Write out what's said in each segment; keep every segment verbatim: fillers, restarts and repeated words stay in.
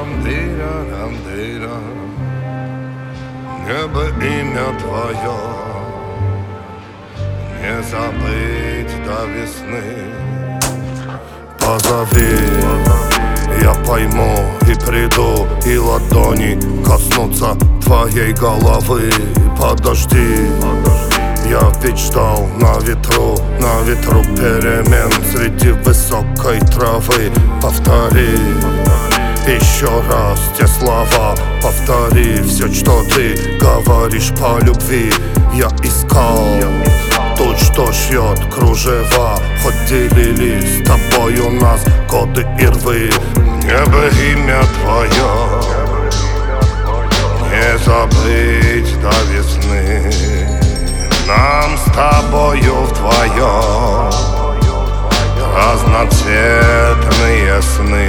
Тирарам-тирарам-тира. Мне бы имя твое не забыть до весны. Позови, я пойму и приду, и ладони коснутся твоей головы. Подожди, я ведь ждал на ветру, на ветру перемен среди высокой травы. Повтори еще раз те слова, повтори все, что ты говоришь по любви. Я искал тот, что шьет кружева, хоть делили с тобой у нас годы и рвы. Мне бы имя твое не забыть до весны. Нам с тобою вдвоем разноцветные сны.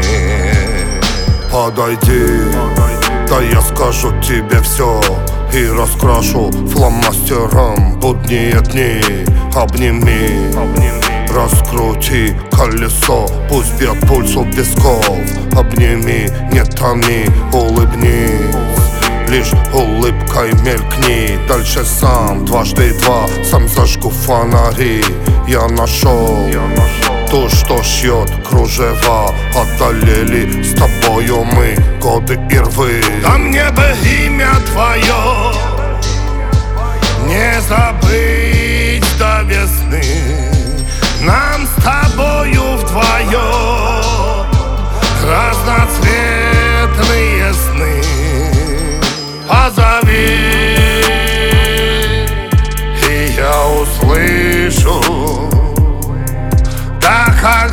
Подойди, да я скажу тебе все и раскрашу фломастером будние дни. Обними, раскрути колесо, пусть бьет пульс у висков. Обними, не томи, улыбнись, лишь улыбкой мелькни. Дальше сам, дважды два, сам зажгу фонари. Я нашел то, что шьет кружева. Одолели с тобою мы годы и рвы. Да мне бы имя твое не забыть до весны. Нам с тобою вдвоем разноцветные сны. Позови, и я услышу, да как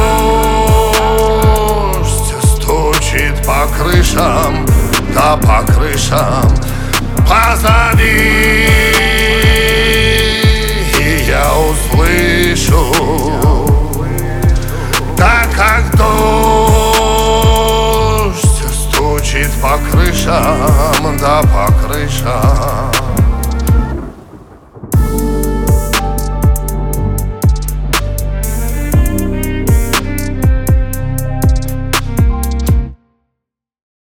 дождь стучит по крышам, да по крышам. Позови, и я услышу, да как дождь стучит по крышам, да по крышам.